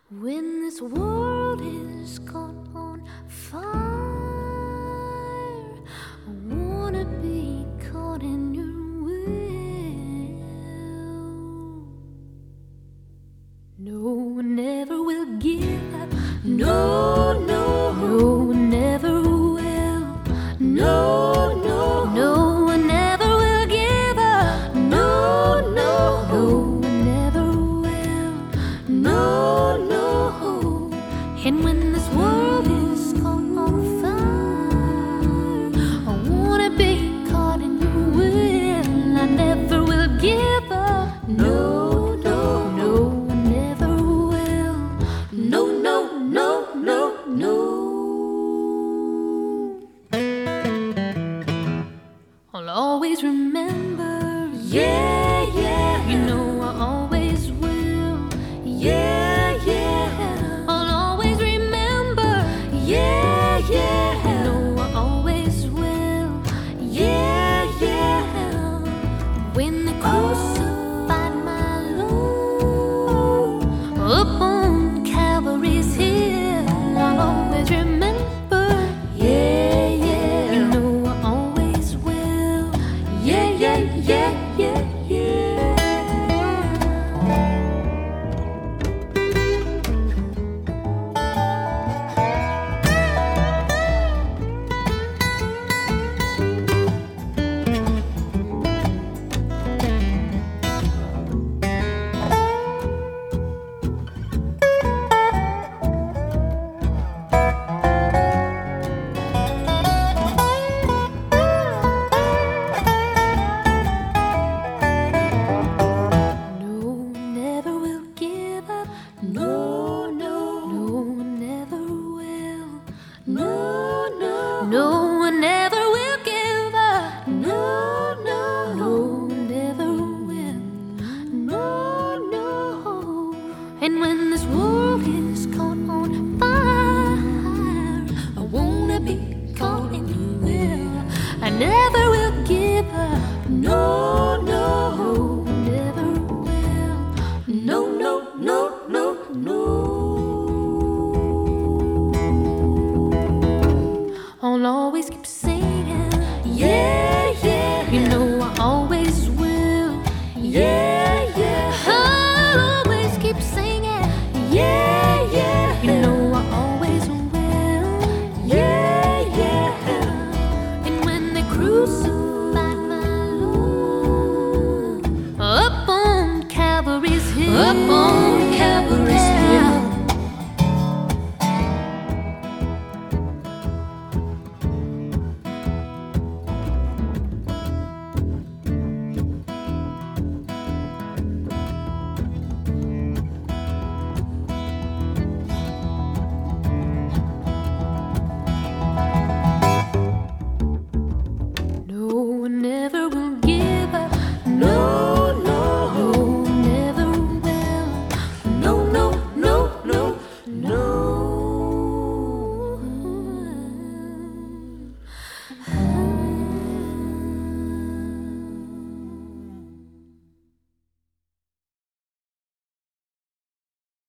When this world is caught on fire, I wanna be caught in your will. No one ever will give up. No, no, no one ever will. No, no, no one ever will give up. No, no, no one ever will. No, no. And when this world is caught on fire, I wanna be caught in your will. I never will give up. No, no, no one ever will. No, no, no, no, no. I'll always remember. Yeah, yeah. You know I always will. Yeah, yeah. I'll always remember. Yeah, yeah. You know I always will. Yeah, yeah. When they crucified my Lord up on Calvary's hill, I'll always remember. Yeah, yeah. You know I always will. Yeah, yeah, yeah, yeah, yeah. No, no, no one ever will. No, no, no one ever will give up. No, no, no one ever will. No, no. And when this world is caught on fire, I wanna be caught in your will. I never will give up. No, no, no one ever will. No, no, no, no, no. I'll always keep singing. Yeah, yeah. You know I always will. Yeah, yeah. I'll always keep singing. Yeah.